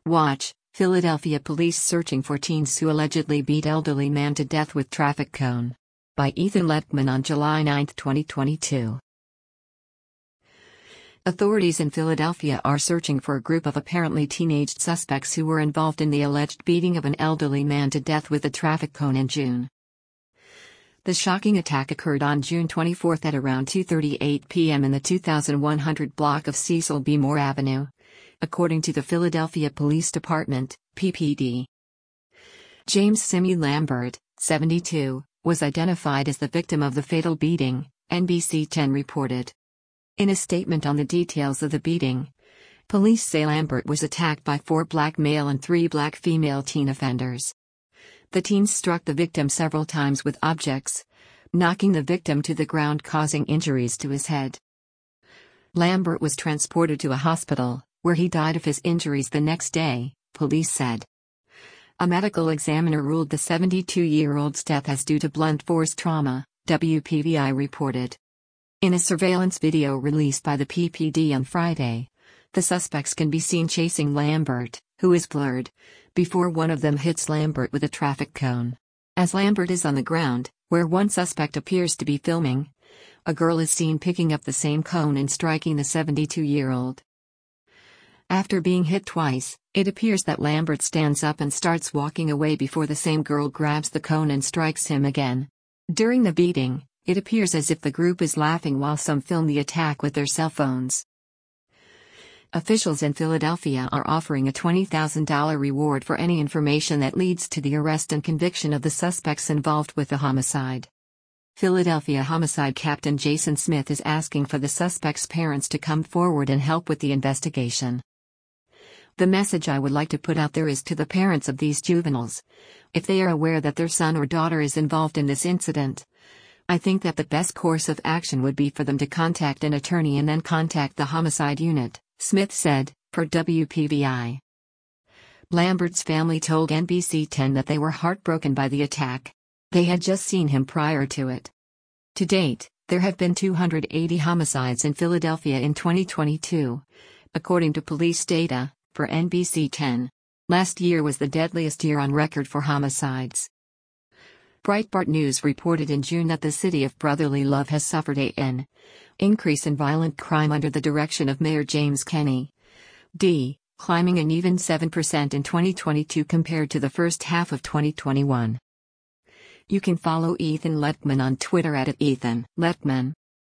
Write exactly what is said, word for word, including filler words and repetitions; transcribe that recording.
Watch, Philadelphia police searching for teens who allegedly beat elderly man to death with traffic cone. By Ethan Letman on July ninth, twenty twenty-two. Authorities in Philadelphia are searching for a group of apparently teenaged suspects who were involved in the alleged beating of an elderly man to death with a traffic cone in June. The shocking attack occurred on June twenty-fourth at around two thirty-eight p m in the two thousand one hundred block of Cecil B. Moore Avenue, according to the Philadelphia Police Department, P P D. James Simi Lambert, seventy-two, was identified as the victim of the fatal beating, N B C ten reported. In a statement on the details of the beating, police say Lambert was attacked by four black male and three black female teen offenders. The teens struck the victim several times with objects, knocking the victim to the ground, causing injuries to his head. Lambert was transported to a hospital, where he died of his injuries the next day, police said. A medical examiner ruled the seventy-two-year-old's death as due to blunt force trauma, W P V I reported. In a surveillance video released by the P P D on Friday, the suspects can be seen chasing Lambert, who is blurred, before one of them hits Lambert with a traffic cone. As Lambert is on the ground, where one suspect appears to be filming, a girl is seen picking up the same cone and striking the seventy-two-year-old. After being hit twice, it appears that Lambert stands up and starts walking away before the same girl grabs the cone and strikes him again. During the beating, it appears as if the group is laughing while some film the attack with their cell phones. Officials in Philadelphia are offering a twenty thousand dollars reward for any information that leads to the arrest and conviction of the suspects involved with the homicide. Philadelphia homicide captain Jason Smith is asking for the suspects' parents to come forward and help with the investigation. The message I would like to put out there is to the parents of these juveniles. If they are aware that their son or daughter is involved in this incident, I think that the best course of action would be for them to contact an attorney and then contact the homicide unit, Smith said, per W P V I. Lambert's family told N B C ten that they were heartbroken by the attack. They had just seen him prior to it. To date, there have been two hundred eighty homicides in Philadelphia in twenty twenty-two, according to police data, per N B C ten. Last year was the deadliest year on record for homicides. Breitbart News reported in June that the city of brotherly love has suffered an increase in violent crime under the direction of Mayor James Kenney, D, climbing an even seven percent in twenty twenty-two compared to the first half of twenty twenty-one. You can follow Ethan Letman on Twitter at Ethan Letman.